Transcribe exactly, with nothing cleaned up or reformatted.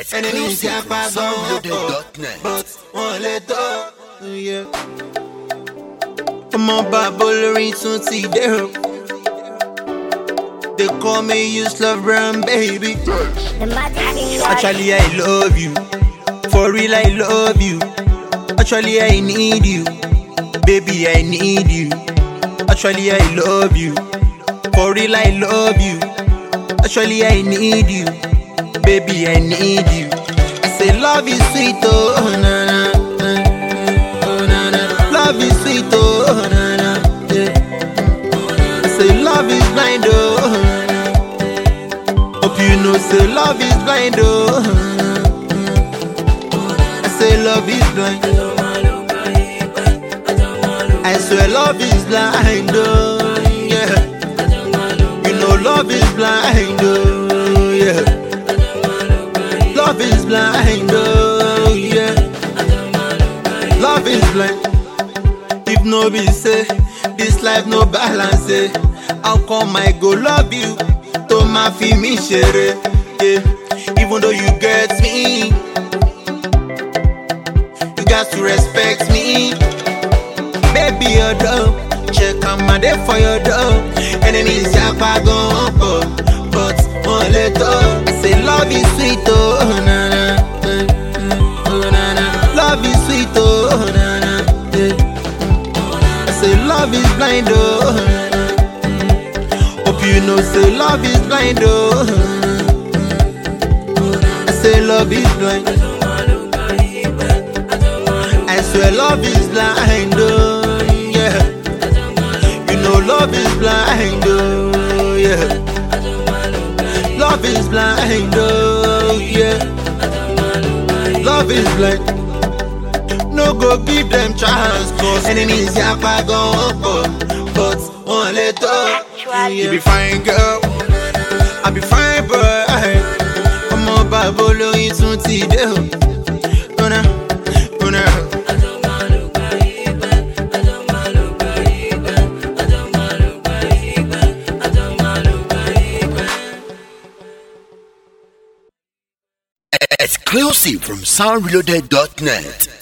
Enemies can't pass on, but won't let go. Yeah. I'm on Babylon twenty there. They call me useless brown baby. Actually I love you, for real I love you. Actually I need you, baby I need you. Actually I love you, for real I love you. Actually I need you, baby I need you. I say love is sweet, oh na na, oh na na. Love is sweet, oh na na, yeah. I say love is blind, oh. Hope you know, say love is blind, oh. I say love is blind. I swear love is blind, oh yeah. You know love is blind, oh yeah. Love is blind, oh yeah. Love is blind. If no be say, this life no balance, eh. How come I go love you? To my feel me share, yeah. Even though you get me, you got to respect me. Baby, your dog, check on my day for your dog. Enemies are gone, but won't let go. I say love is sweet, oh na na, oh na na. Love is sweet, oh na na, yeah. I say love is blind, oh. Hope you know, say love is blind, oh. I say love is blind. I swear love is blind, oh. Love is blind, oh yeah. Love is blind, oh yeah. Love is blind. No go give them chance, cause enemies yapa gon' but won't let go. You be fine, girl. I be fine, boy. I'm on Babylon twenty day. Gonna, gonna. Exclusive from sound reloaded dot net.